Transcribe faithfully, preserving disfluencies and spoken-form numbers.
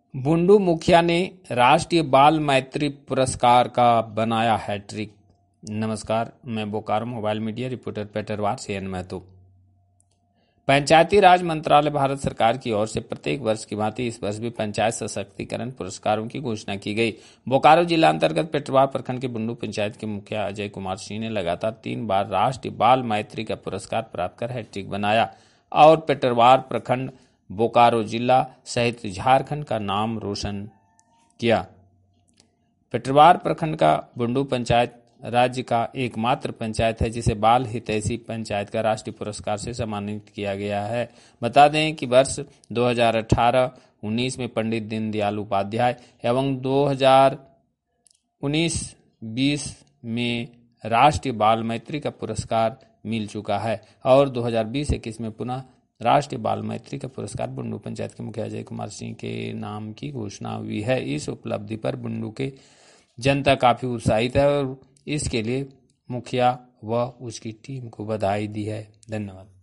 बुंडू मुखिया ने राष्ट्रीय बाल मैत्री पुरस्कार का बनाया हैट्रिक। नमस्कार, मैं Bokaro mobile media reporter Petarwar से एन महतो। पंचायती राज मंत्रालय भारत सरकार की ओर से प्रत्येक वर्ष की भांति इस वर्ष भी पंचायत सशक्तिकरण पुरस्कारों की घोषणा की गई। बोकारो जिला अंतर्गत पेटरवार प्रखंड के बुंडू पंचायत के मुखिया अजय कुमार सिंह ने लगातार तीन बार राष्ट्रीय बाल मैत्री का पुरस्कार प्राप्त कर हैट्रिक बनाया और पेटरवार प्रखंड, बोकारो जिला सहित झारखंड का नाम रोशन किया। पेटरवार प्रखंड का बुंडू पंचायत राज्य का एकमात्र पंचायत है जिसे बाल हितैषी पंचायत का राष्ट्रीय पुरस्कार से सम्मानित किया गया है। बता दें कि वर्ष दो हज़ार अठारह उन्नीस में पंडित दीनदयाल उपाध्याय एवं दो हज़ार उन्नीस बीस में राष्ट्रीय बाल मैत्री का पुरस्कार मिल चुका है और दो हज़ार बीस इक्कीस में पुनः राष्ट्रीय बाल मैत्री का पुरस्कार बुंडू पंचायत के मुखिया अजय कुमार सिंह के नाम की घोषणा हुई है। इस उपलब्धि पर बुंडू के जनता काफी उत्साहित है और इसके लिए मुखिया व उसकी टीम को बधाई दी है। धन्यवाद।